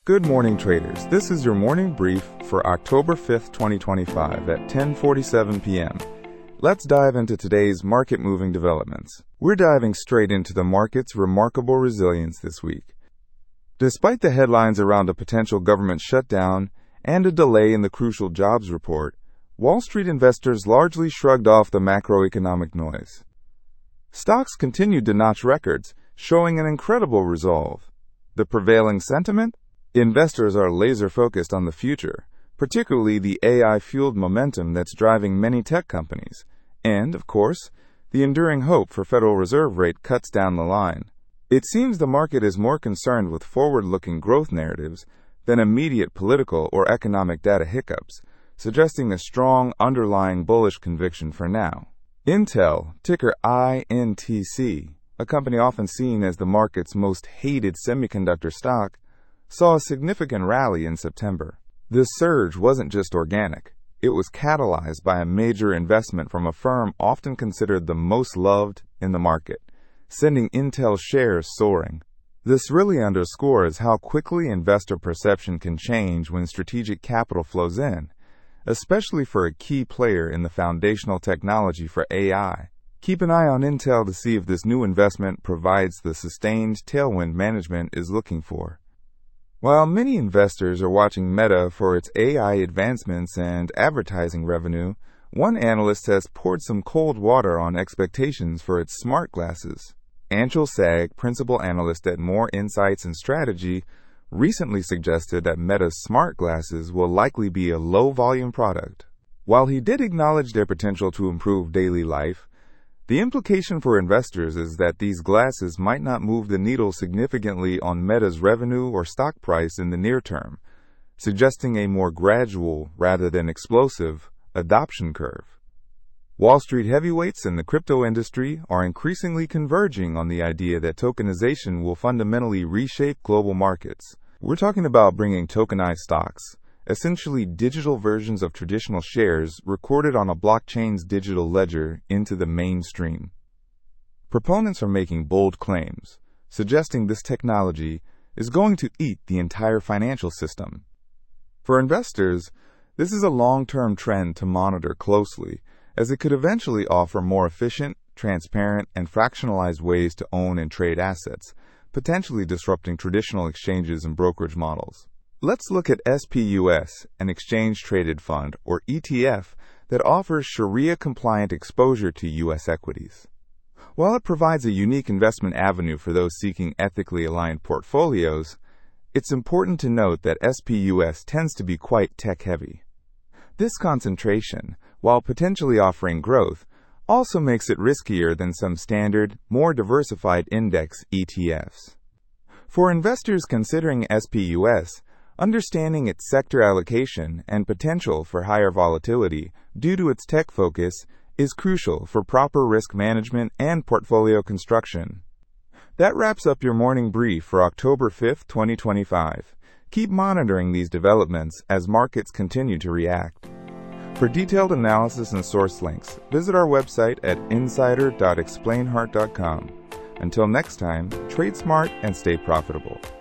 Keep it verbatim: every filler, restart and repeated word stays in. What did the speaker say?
Good morning, traders. This is your morning brief for October fifth, twenty twenty-five at ten forty-seven p m Let's dive into today's market-moving developments. We're diving straight into the market's remarkable resilience this week. Despite the headlines around a potential government shutdown and a delay in the crucial jobs report, Wall Street investors largely shrugged off the macroeconomic noise. Stocks continued to notch records, showing an incredible resolve. The prevailing sentiment? Investors are laser-focused on the future, particularly the A I-fueled momentum that's driving many tech companies, and, of course, the enduring hope for Federal Reserve rate cuts down the line. It seems the market is more concerned with forward-looking growth narratives than immediate political or economic data hiccups, suggesting a strong underlying bullish conviction for now. Intel, ticker I N T C, a company often seen as the market's most hated semiconductor stock, saw a significant rally in September. This surge wasn't just organic. It was catalyzed by a major investment from a firm often considered the most loved in the market, sending Intel shares soaring. This really underscores how quickly investor perception can change when strategic capital flows in, especially for a key player in the foundational technology for A I. Keep an eye on Intel to see if this new investment provides the sustained tailwind management is looking for. While many investors are watching Meta for its A I advancements and advertising revenue, one analyst has poured some cold water on expectations for its smart glasses. Anshul Sag, principal analyst at More Insights and Strategy, recently suggested that Meta's smart glasses will likely be a low-volume product. While he did acknowledge their potential to improve daily life, the implication for investors is that these glasses might not move the needle significantly on Meta's revenue or stock price in the near term, suggesting a more gradual rather than explosive adoption curve. Wall Street heavyweights in the crypto industry are increasingly converging on the idea that tokenization will fundamentally reshape global markets. We're talking about bringing tokenized stocks, essentially digital versions of traditional shares recorded on a blockchain's digital ledger, into the mainstream. Proponents are making bold claims, suggesting this technology is going to eat the entire financial system. For investors, this is a long-term trend to monitor closely, as it could eventually offer more efficient, transparent, and fractionalized ways to own and trade assets, potentially disrupting traditional exchanges and brokerage models. Let's look at S P U S, an exchange-traded fund, or E T F, that offers Sharia-compliant exposure to U S equities. While it provides a unique investment avenue for those seeking ethically aligned portfolios, it's important to note that S P U S tends to be quite tech-heavy. This concentration, while potentially offering growth, also makes it riskier than some standard, more diversified index E T Fs. For investors considering S P U S, understanding its sector allocation and potential for higher volatility due to its tech focus is crucial for proper risk management and portfolio construction. That wraps up your morning brief for October fifth, twenty twenty-five. Keep monitoring these developments as markets continue to react. For detailed analysis and source links, visit our website at insider dot explain heart dot com. Until next time, trade smart and stay profitable.